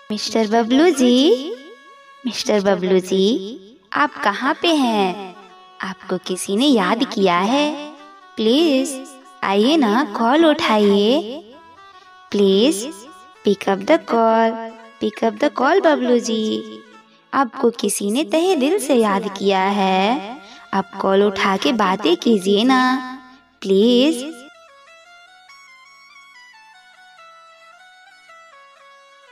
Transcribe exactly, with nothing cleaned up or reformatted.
Mister Bablu ji, mister Bablu ji, आप कहाँ पे हैं? आपको किसी ने याद किया है? प्लीज आइए ना, कॉल उठाइए। Please pick up the call, pick up the call Bablu ji. आपको किसी ने तहे दिल से याद किया है। आप कॉल उठा के बातें कीजिए ना, प्लीज